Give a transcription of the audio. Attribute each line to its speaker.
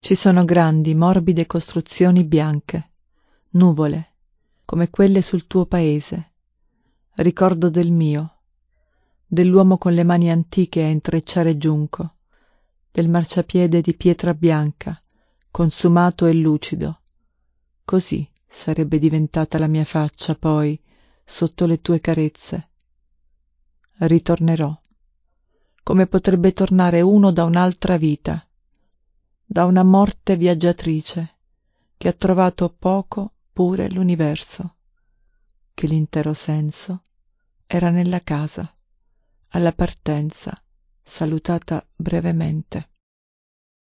Speaker 1: Ci sono grandi, morbide costruzioni bianche, nuvole, come quelle sul tuo paese. Ricordo del mio, dell'uomo con le mani antiche a intrecciare giunco, del marciapiede di pietra bianca, consumato e lucido. Così sarebbe diventata la mia faccia, poi, sotto le tue carezze. Ritornerò, come potrebbe tornare uno da un'altra vita, da una morte viaggiatrice che ha trovato poco pure l'universo, che l'intero senso era nella casa, alla partenza, salutata brevemente.